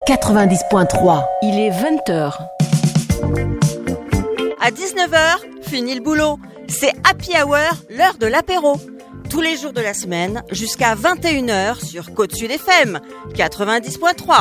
90.3. Il est 20h. À 19h, fini le boulot. C'est Happy Hour, l'heure de l'apéro. Tous les jours de la semaine, jusqu'à 21h sur Côte Sud FM, 90.3.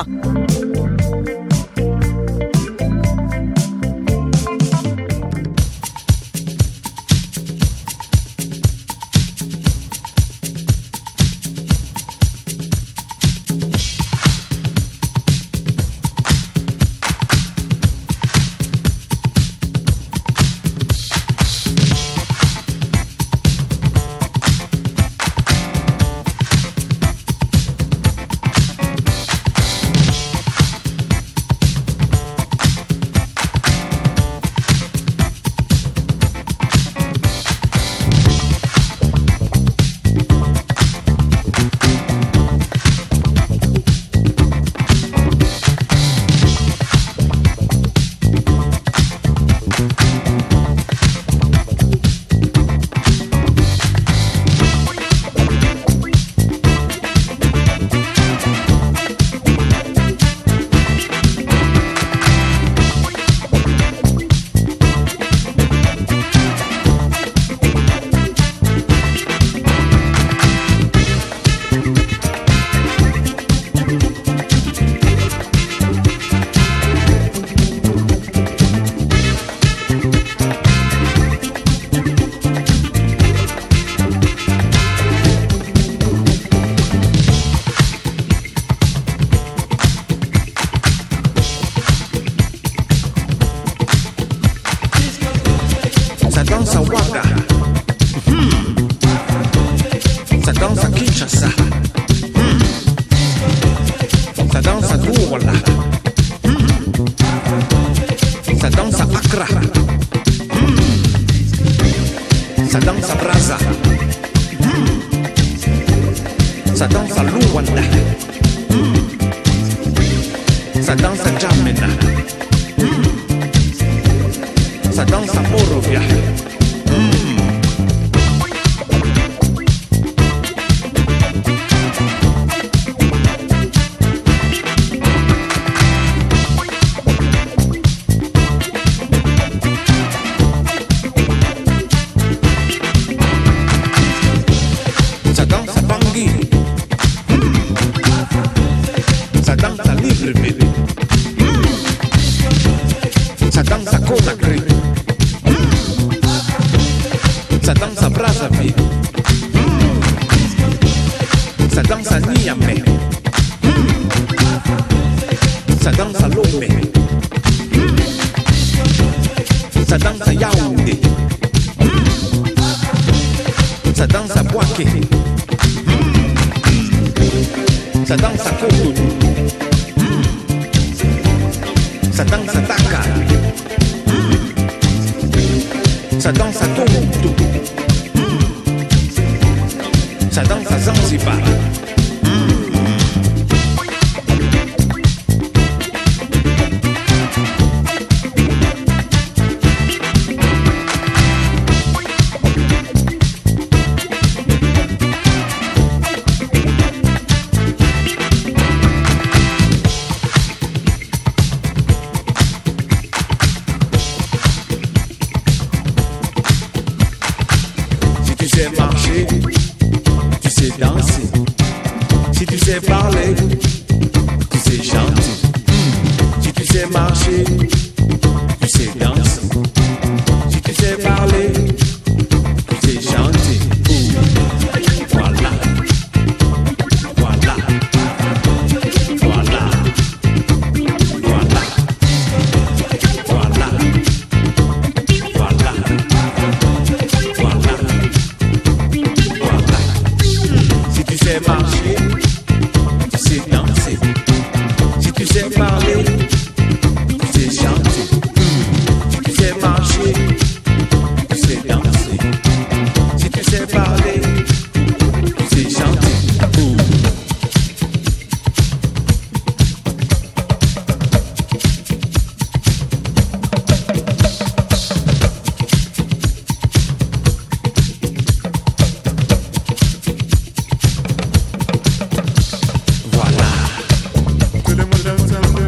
Voilà. Que le monde ensemble.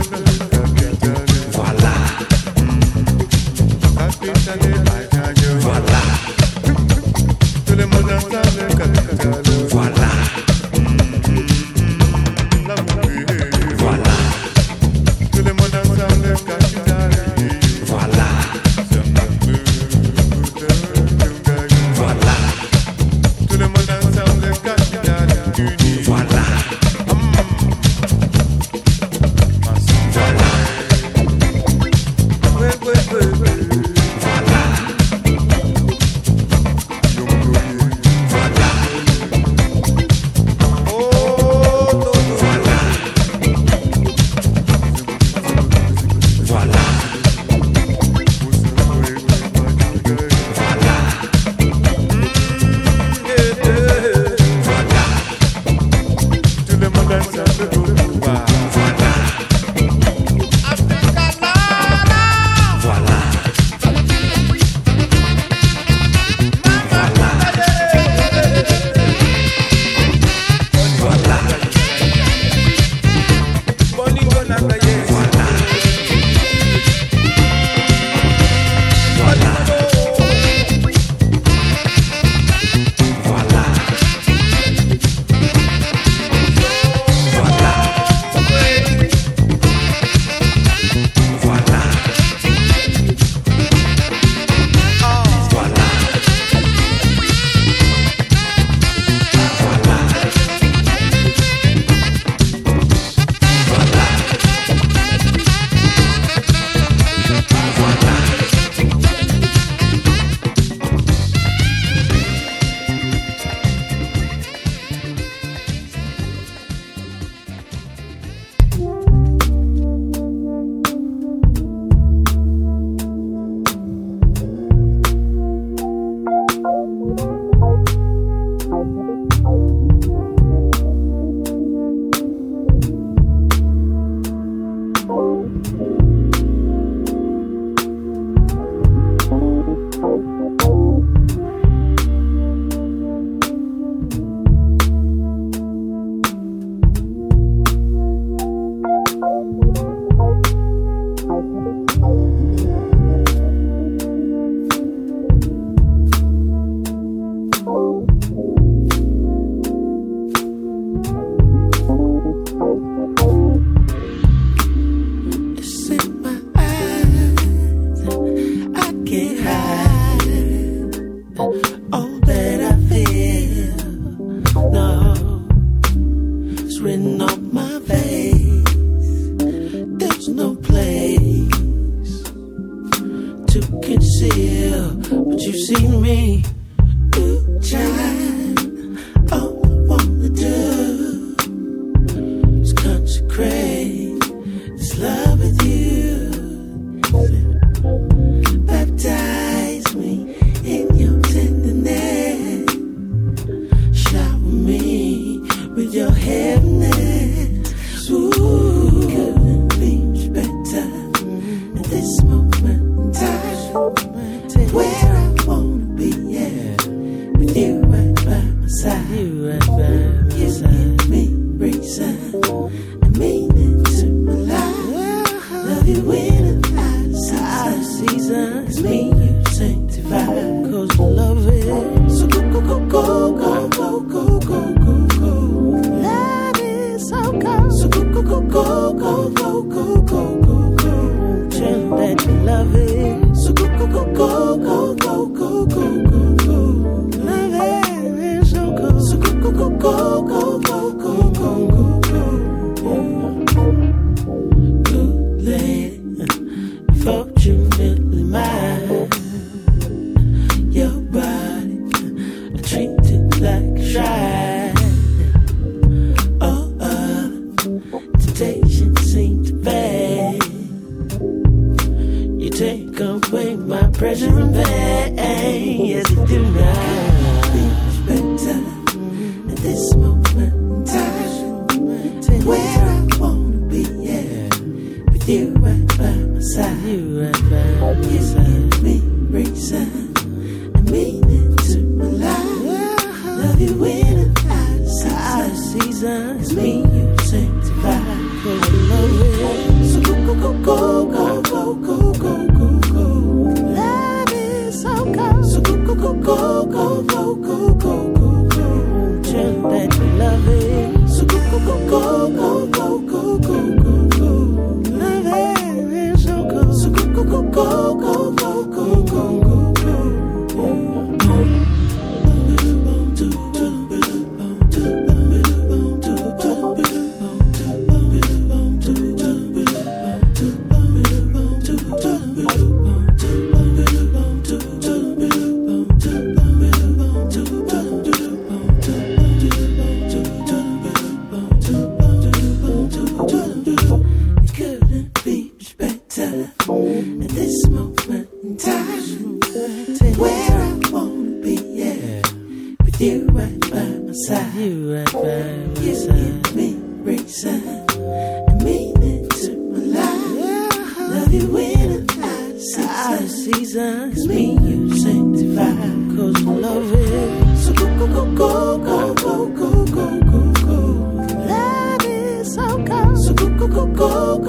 Go, go, go.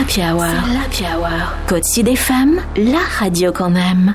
l'Happy Hour. Côte Sud FM, la radio qu'on aime.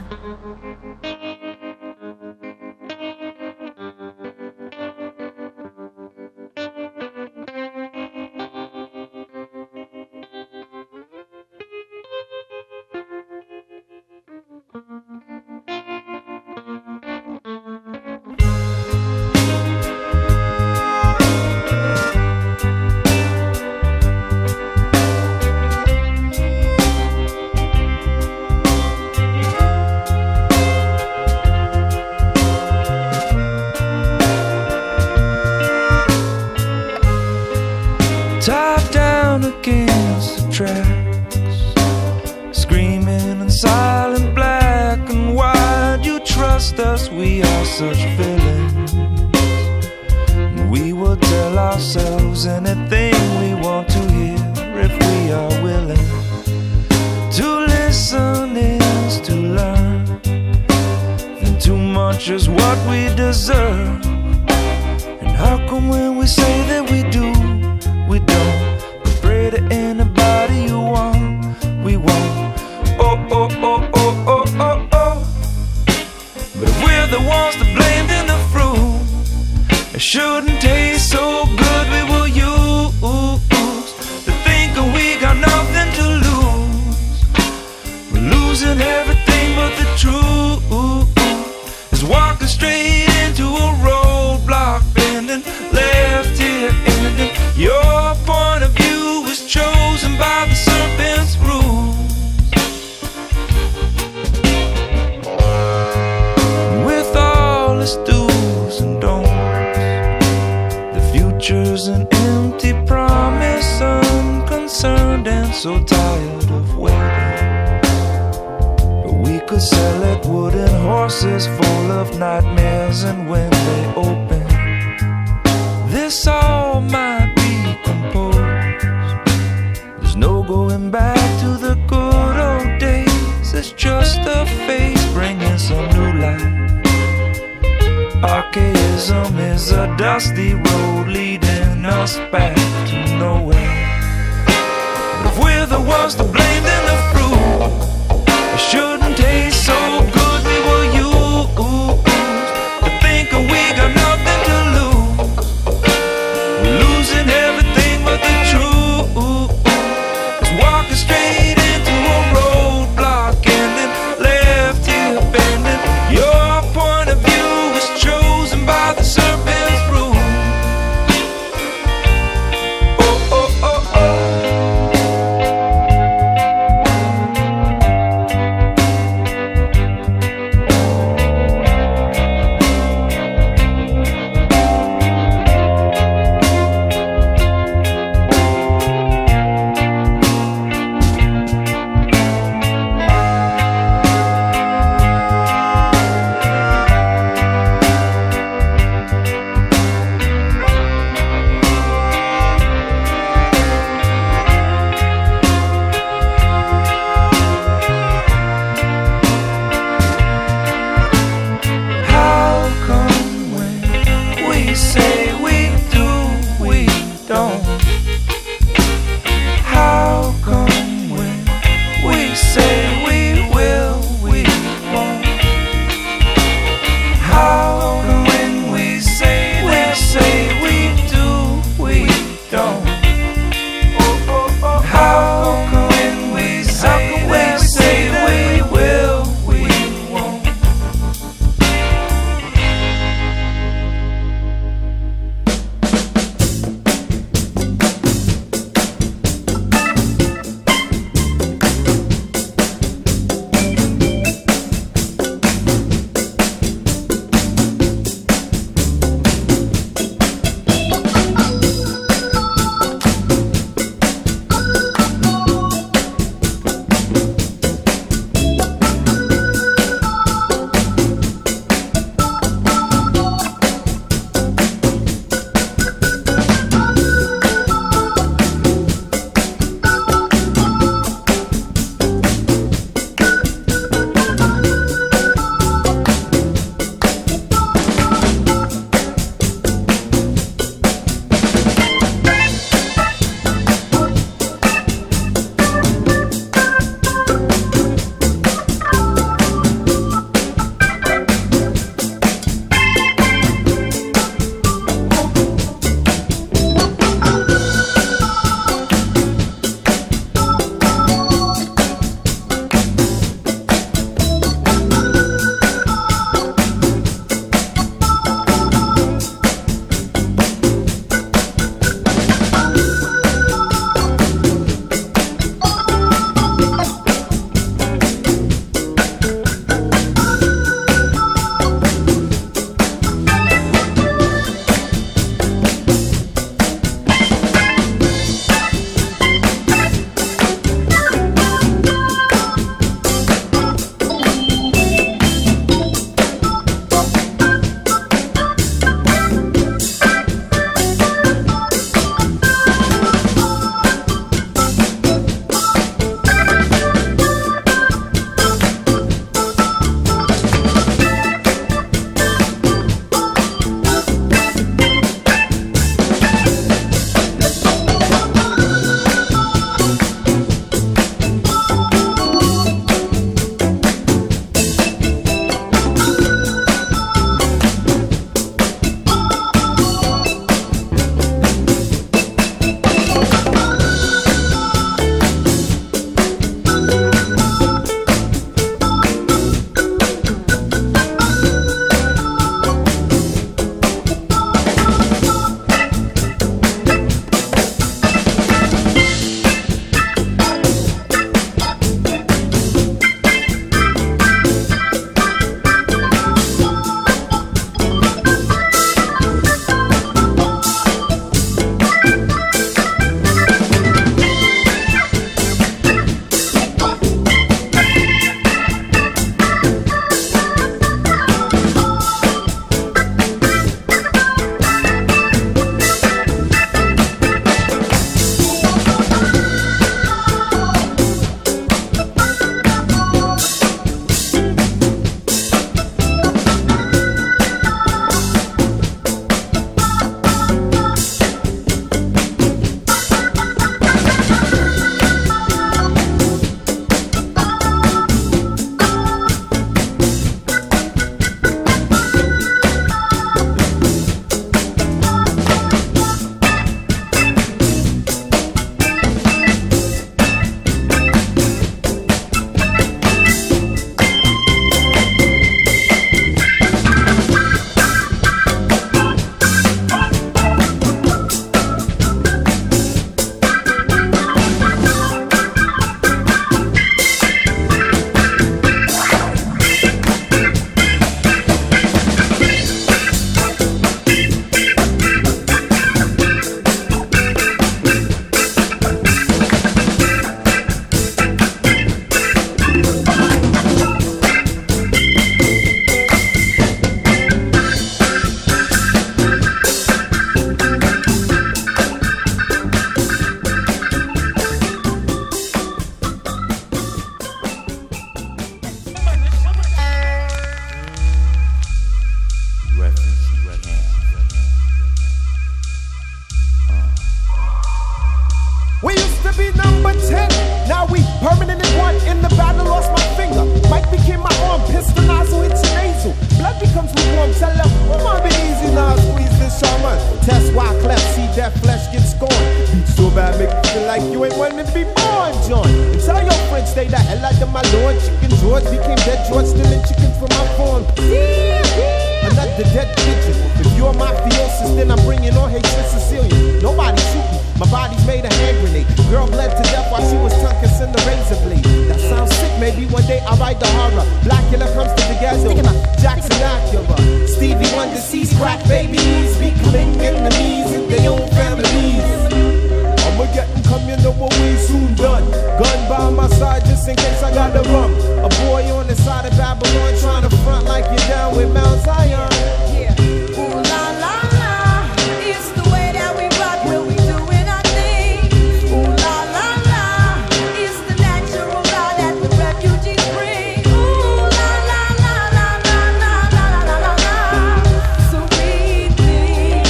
pistol nozzle hits your nasal. Blood becomes lukewarm. Tell them, come on, be easy now. Squeeze this shaman. Test why cleft. See that flesh get scorned. Beat so bad, make you feel like you ain't wanting to be born, John. And tell your friends, stay the hell out of my lord. Chicken George became dead George, stealing chickens from my farm. Another dead pigeon. If you're mafiosis, then I'm bringing on hatred Sicilian. Nobody shoot me. My body's made a hand grenade. Girl bled to death while she was tongue kissing the razor blade. That sounds sick. Maybe one day I'll write the horror. Blackula comes to the ghetto. Jackson Acura. Stevie Wonder sees crack babies becoming enemies in their own families. I'ma get them come, you know what we soon done. Gun by my side just in case I gotta run. A boy on the side of Babylon trying to front like you're down with Mount Zion. Yeah. Ooh la la la, it's the way that we rock when we doing our thing. Ooh la la la, it's the natural law that the refugees bring. Ooh la la la la la la la la la la. So we think.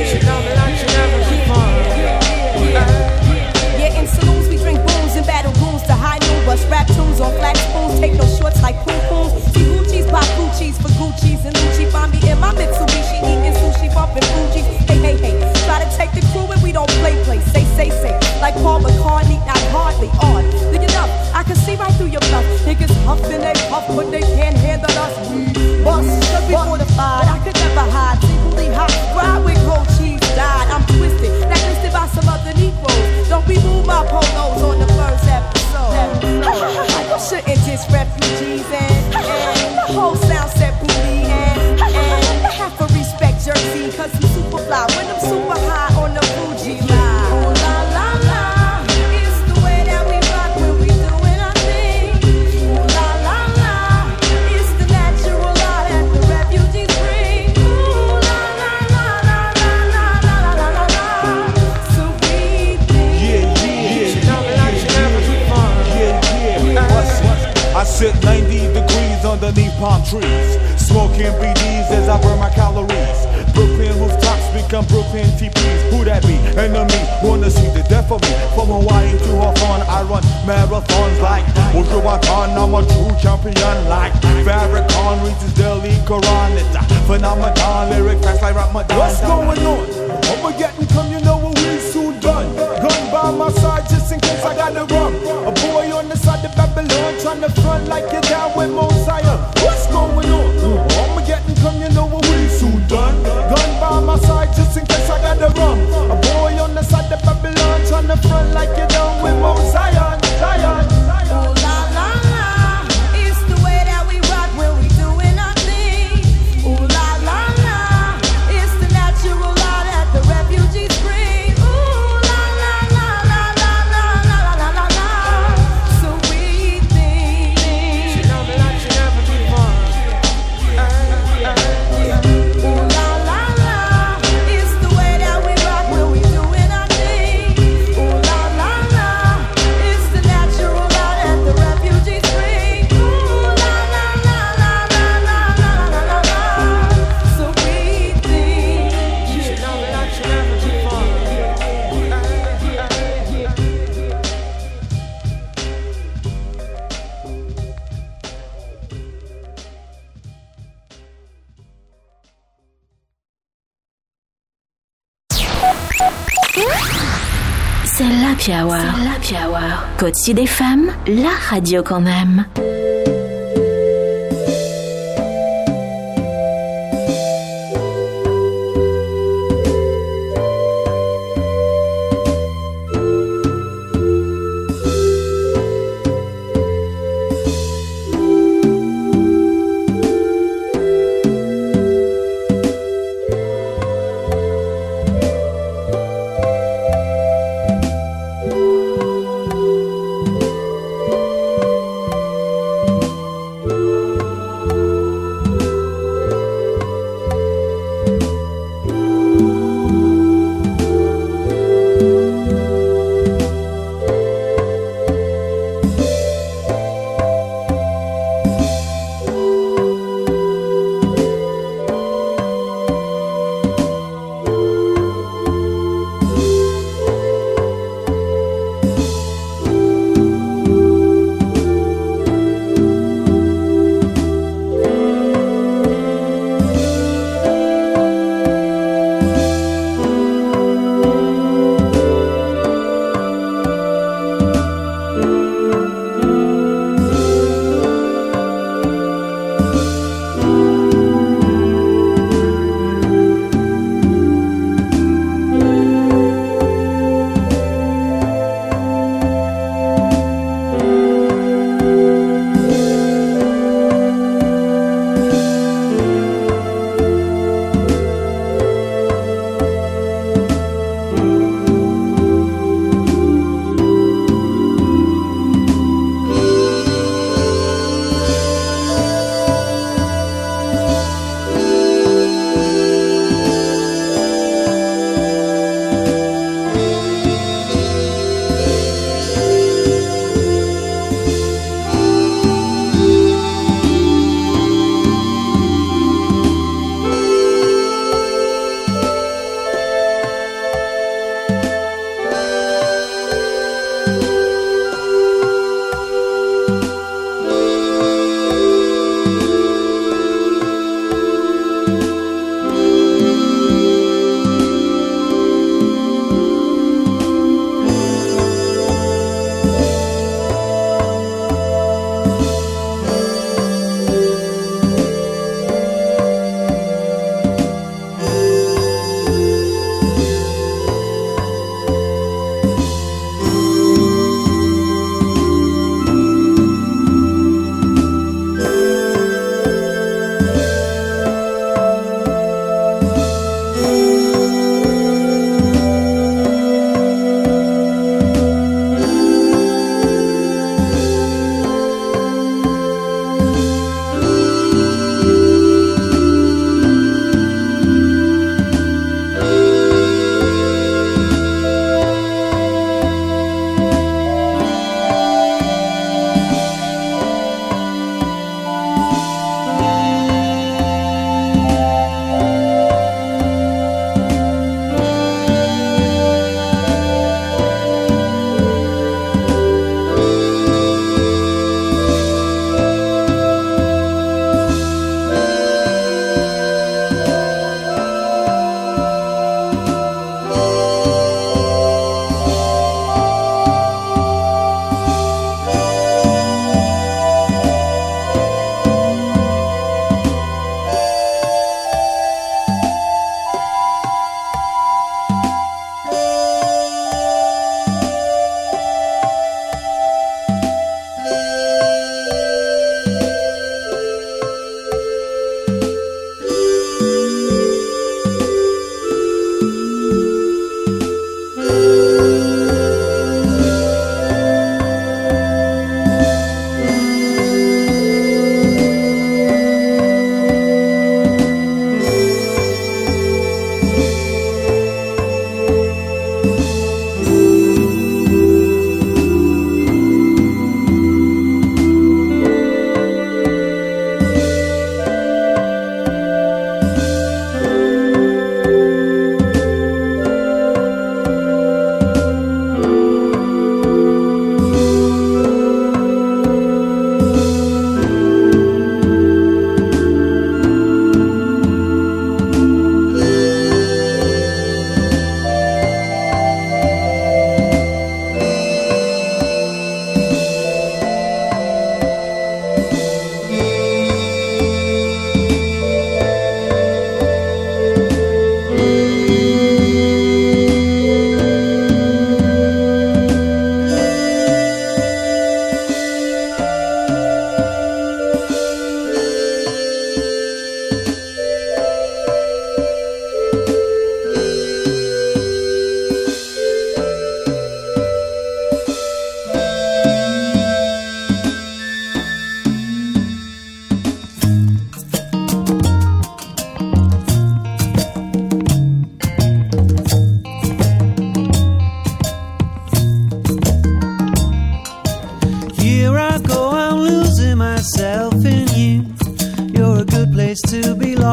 Yeah, in saloons we drink booze and battle goons to high noon. Bust rap tunes on flat spoons, take no shorts like poom pooms. See Gucci's, pop Gucci's for Gucci's and Lucci. Find me in my Mitsubishi eating sushi, bumping Fuji's. Hey, hey, hey, try to take the crew and we don't play. Say, like Paul McCartney, not hardly on. Do you know, I can see right through your bluff. Niggas huffing they puff, but they can't handle us. Bust, cause we fortified, I could never hide. Singly hot, ride with cold cheese, died. I'm twisted, blacklisted by some other Negroes. Don't remove my polos on the first episode. You shouldn't diss refugees and the whole sound set booty and have to respect Jersey cause I'm super fly when I'm super high on the Fuji line. Ooh la la la, it's the way that we rock when we doing our thing. Ooh la la la, it's the natural law that the refugees bring. Ooh la la la la la la la la la la. So we think. I sit 90 degrees underneath palm trees, smoking BDs as I burn my calories. Brooklyn rooftops become Brooklyn TPs. Who that be? Enemy, wanna see the death of me. From Hawaii to Hawthorne, I run marathons like Ujjuwatan. I'm a true champion like Farrakhan reads his daily Quran. It's a phenomenon, lyric fast like Ramadan. What's going on? I'ma get and come, you know what we soon done. Gun by my side just in case I gotta run. A boy on the side of Babylon trying to front like you're down with Mount Zion. What's going on? I'ma get and come, you know what we soon done. Gun by my side just in case I gotta run. A boy on the side of Babylon trying to front like you're down with Mount Zion. Zion. Ooh la la la, it's the way that we rock when we doing our thing. Ooh la la la, it's the natural law that the refugees bring. Ooh la la la la la la la la la la. So we think. Ooh la la la, it's the way that we rock when we doing our thing. Ooh la la la, it's the natural law that the refugees bring. Ooh la la la la la la la la la. So we think. C'est l'Happy Hour. Côte Sud FM, la radio qu'on aime.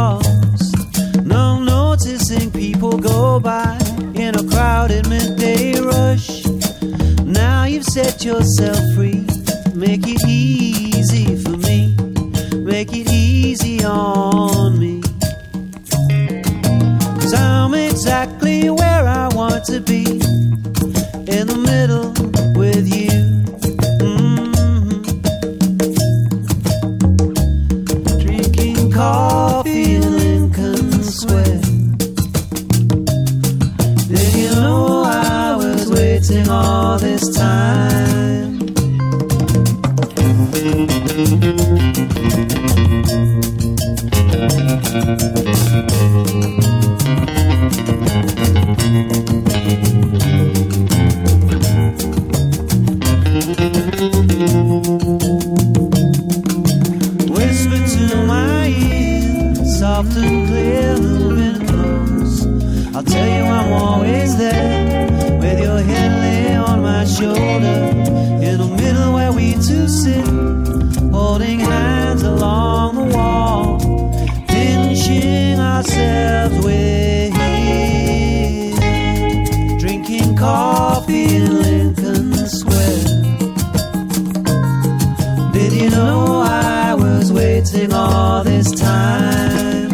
lost. No noticing people go by in a crowded midday rush. Now you've set yourself free. Make it easy for me. Make it easy on me. 'Cause I'm exactly where I want to be. In the middle with you. Drinking coffee in Lincoln Square. Did you know I was waiting all this time? Whisper to my ear, soft and clear, moving close. I'll tell you I'm always there, with your head lay on my shoulder, in the middle where we two sit, holding hands along the wall, pinching ourselves with here, drinking coffee in Lincoln Square. Did you know I was waiting all this time?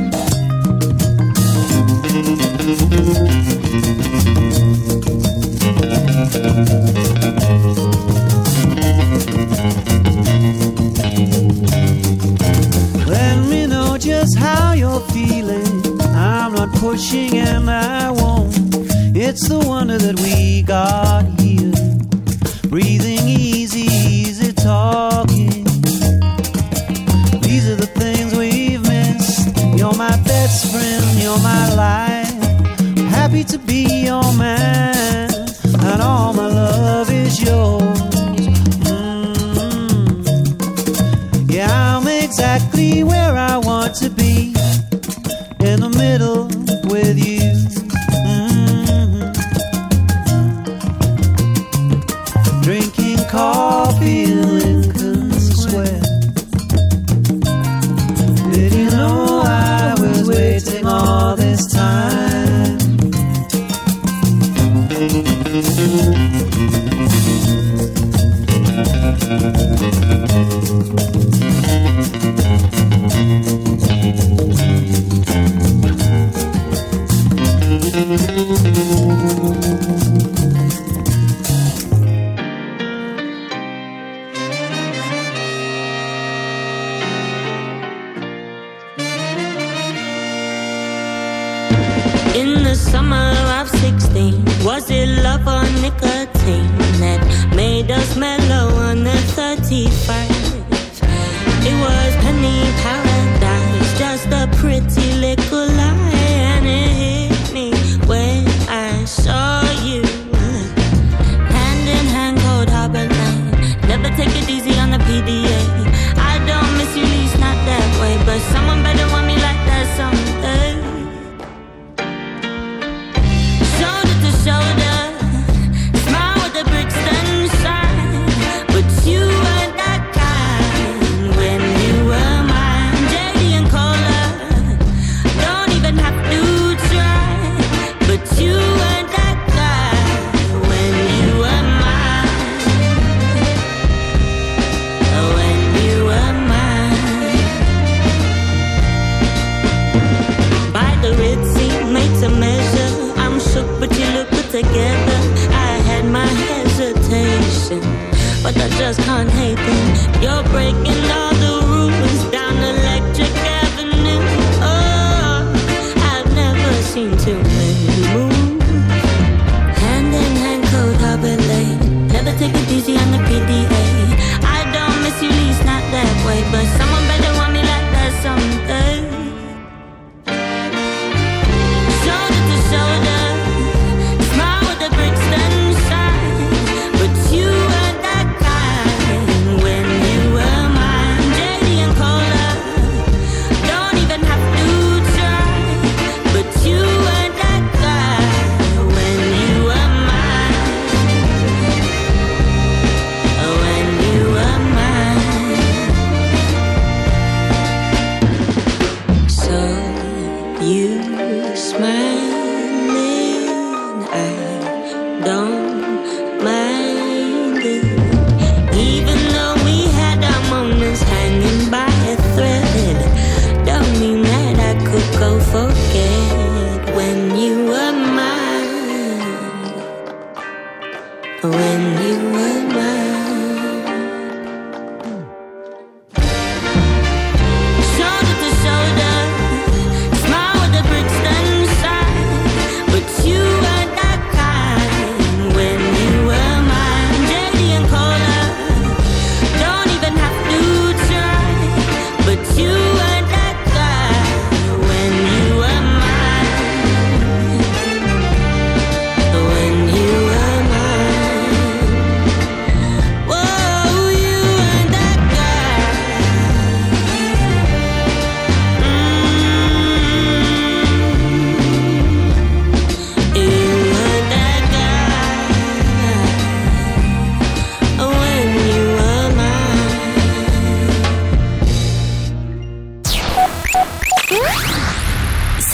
Let me know just how you're feeling. I'm not pushing and I won't. It's the wonder that we got here. Breathing easy, easy talking. These are the things we've missed. You're my best friend, you're my life. Happy to be your man, and all my love is yours. Yeah, I'm exactly where I want to be, in the middle with you. Drinking coffee in Lincoln Square. Did you know I was waiting all this time? In the summer of 16, was it love or nicotine that made us mellow on the 31st? It was penny paradise, just a pretty little lie, and it hit me when I saw you. Hand in hand, cold harbor line. Never take it easy on the PDA. I don't miss you, least not that way, but someone better want me like that someday. Shoulder, smile with the bricks and shine, but you were that kind when you were mine. JD and Cola, don't even have to try, but you were that guy when you were mine. When you were mine. By the Ritzy, made to measure. I'm shook, but you look good together. I had my hesitation, but I just can't hate them. You're breaking all the rules down Electric Avenue. Oh, I've never seen too many move. Hand in hand, cold harbor lane. Never take it easy on the PDA. I don't miss you, least not that way, but someone better want me like that someday. Shoulder to shoulder, smile with the bricks and shine, but you were that kind when you were mine. JD and Cola, don't even have to try, but you were that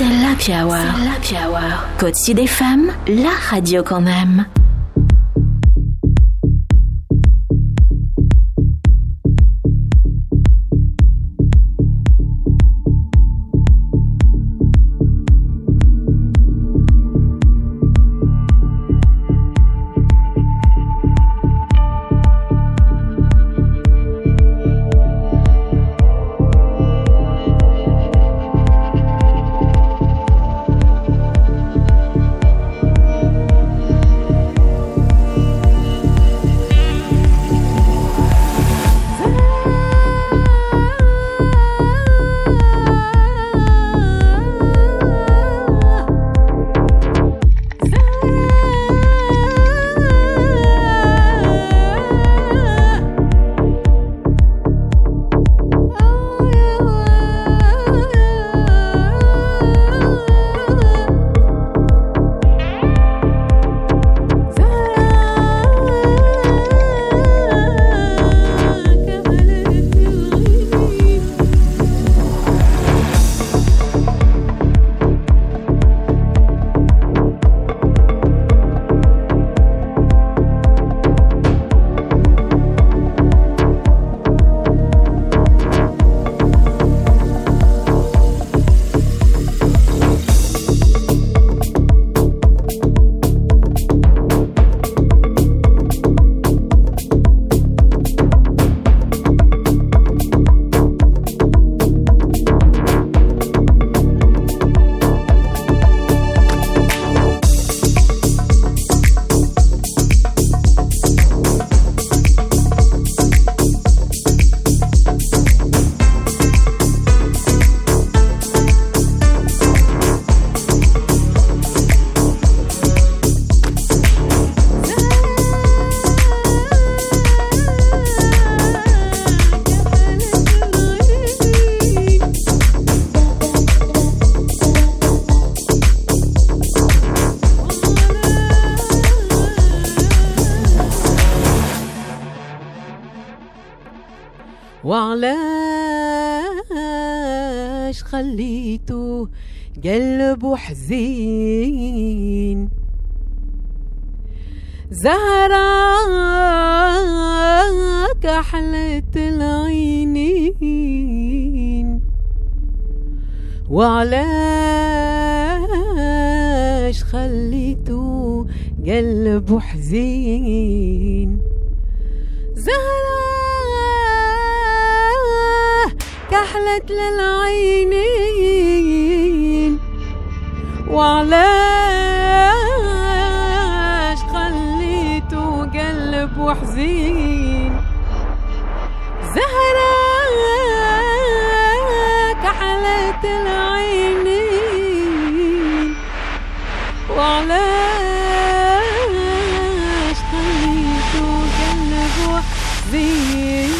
C'est l'Happy Hour. C'est l'Happy Hour. Côte Sud FM, la radio qu'on aime. وعلاش خليته قلبه حزين زهرة كحلة العينين وعلاش خليته قلبه حزين زهرة كحلت للعينين وعلاش خليته قلبه حزين زهرة كحلت العينين وعلاش خليته قلبه حزين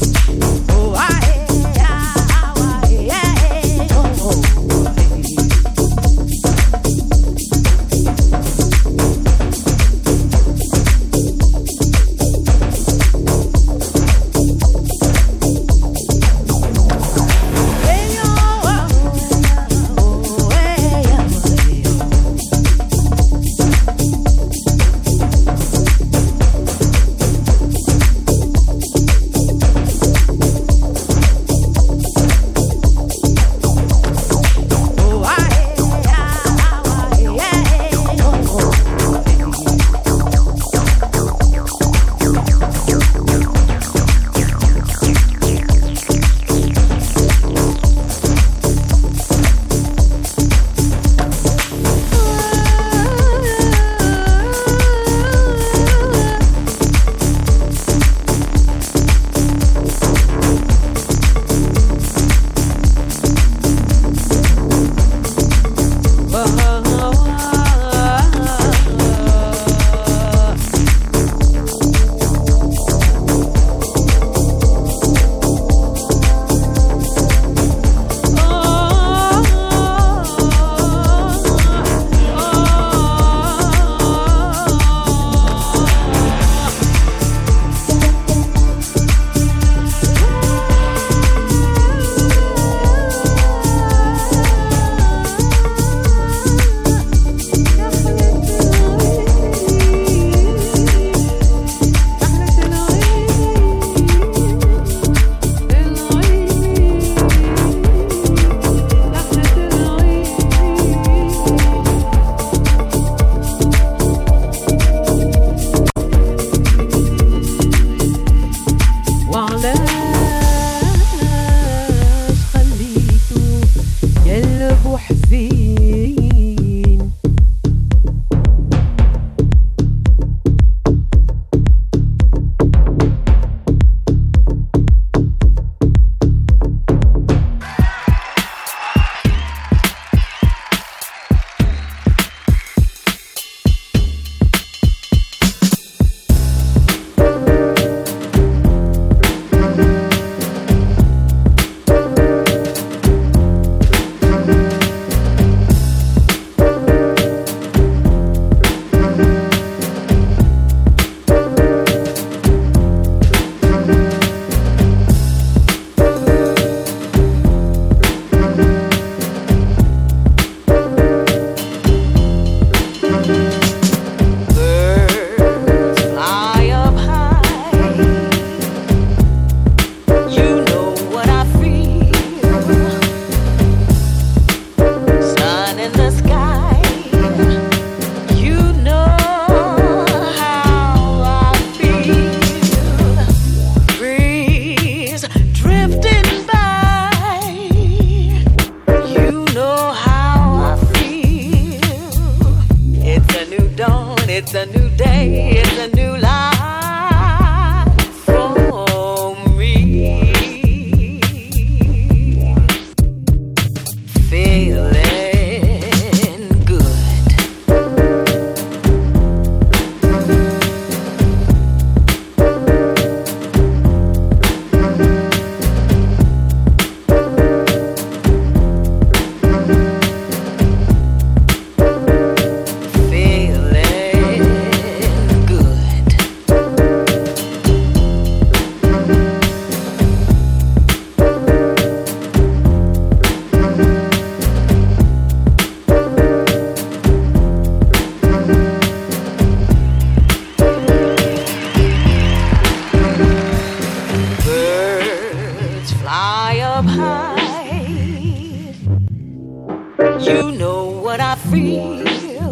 It's a new day, it's a new life for me. Feeling good. You know what I feel.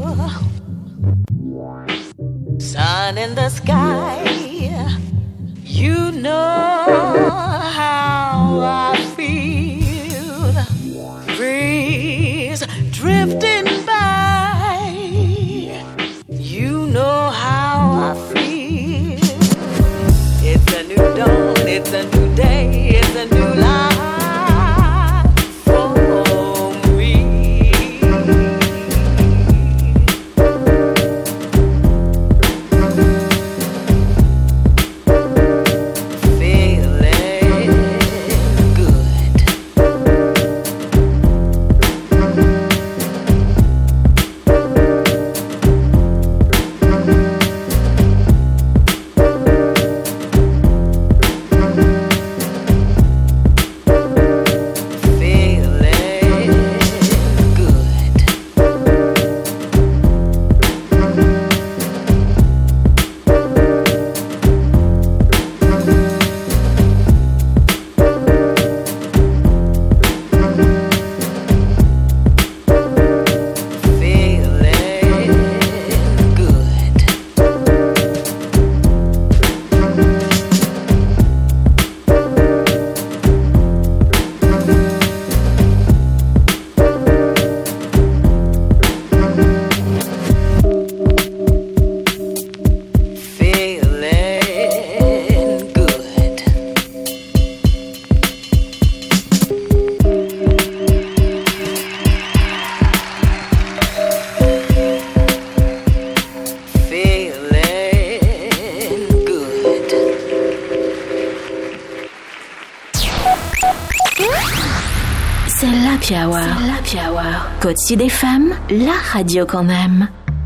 Sun in the sky. You know how I feel. Breeze drifting by. You know how I feel. It's a new dawn, it's a new day, it's a new life. Feeling C'est l'Happy Hour. Côte Sud FM, la radio qu'on aime.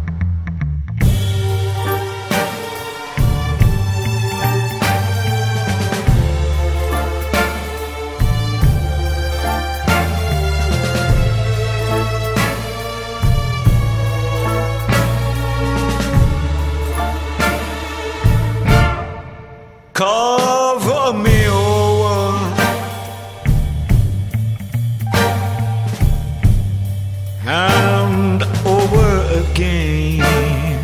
Cover me over and over again.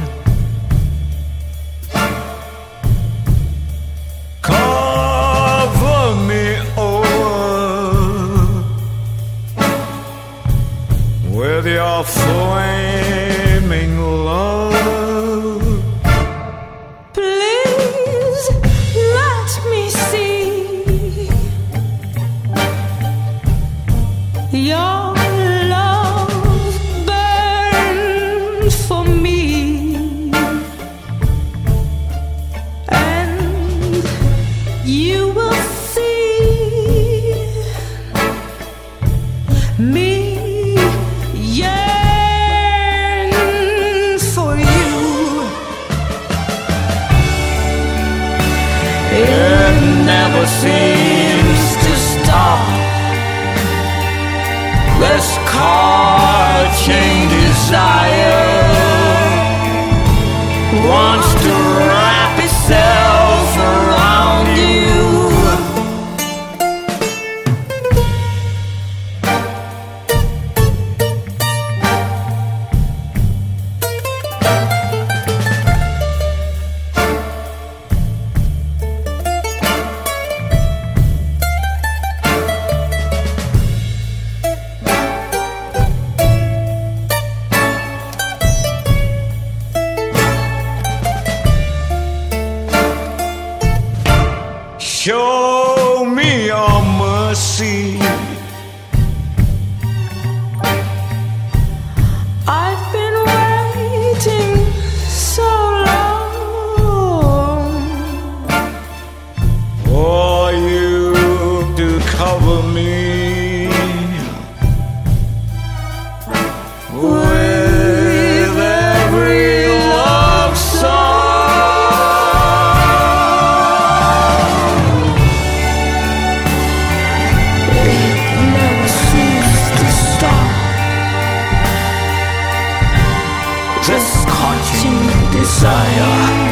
Cover me over with your flaming love. Your love burns for me, and you will see me yearn for you. It never seems to stop. This car-chain desire wants to wrap itself around you. Show me your mercy. I've been waiting so long For you to cover me with every love song. This constant desire.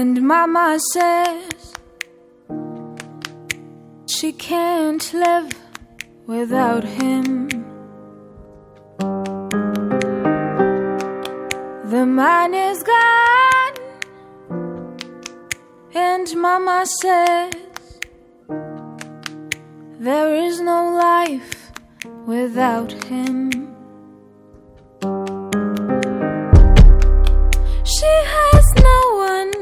And Mama says she can't live without him. The man is gone, and Mama says there is no life without him. She has no one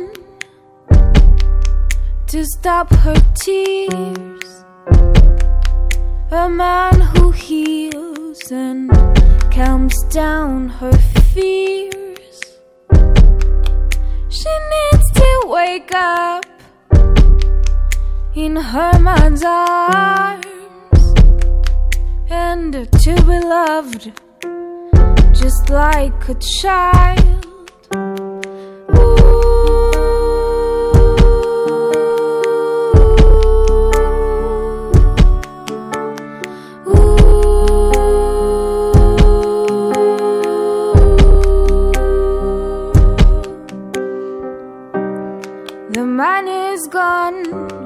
to stop her tears, a man who heals and calms down her fears. She needs to wake up in her man's arms and to be loved just like a child. The man is gone,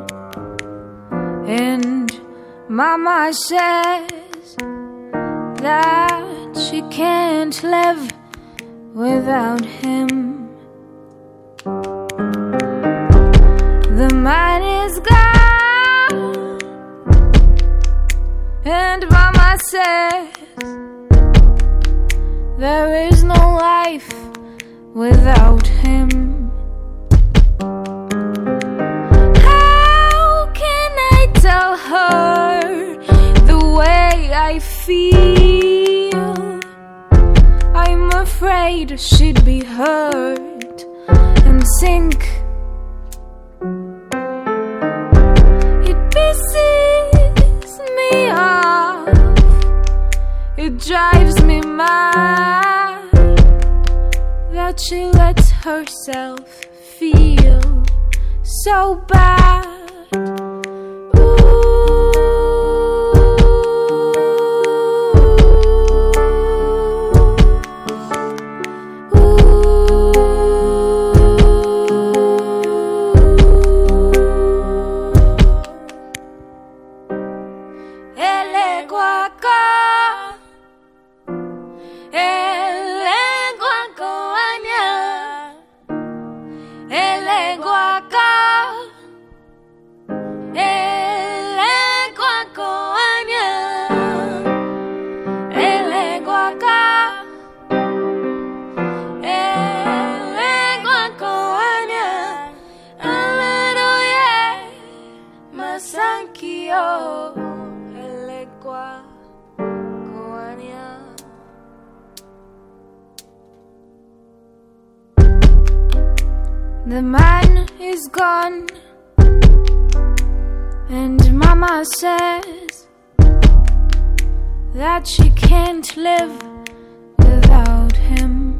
and Mama says that she can't live without him. The man is gone, and Mama says there is no life without him. Tell her the way I feel. I'm afraid she'd be hurt and sink. It pisses me off, it drives me mad that she lets herself feel so bad. The man is gone, and Mama says that she can't live without him.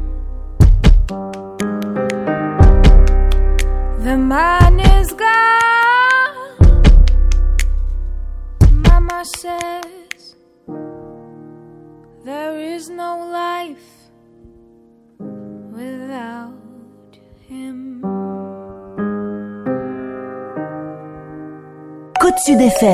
The man is gone, Mama says there is no life without him. Côte Sud FM.